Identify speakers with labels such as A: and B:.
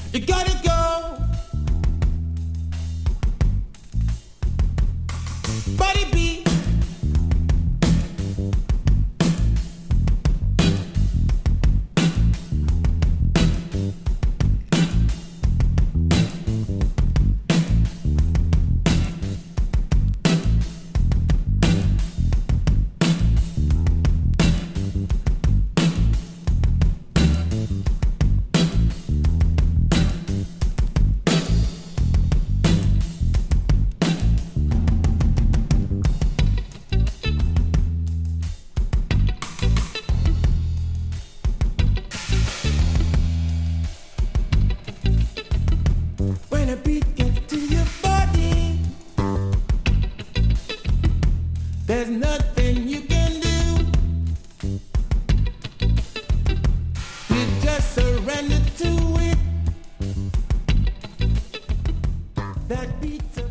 A: You gotta go. Body beat. When a beat gets to your body, there's nothing you can do. You just surrender to it. That beat's a